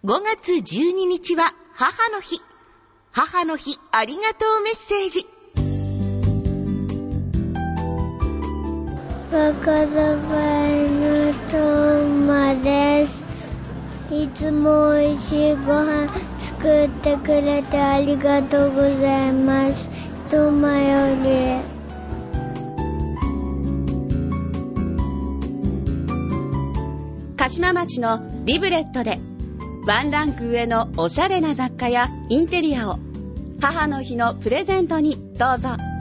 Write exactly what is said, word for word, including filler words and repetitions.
ごがつじゅうににちは母の日。母の日ありがとうメッセージ。 若桜のトーマです。いつもおいしいご飯作ってくれてありがとうございます。トーマより。 鹿島町のリブレットでワンランク上のおしゃれな雑貨やインテリアを母の日のプレゼントにどうぞ。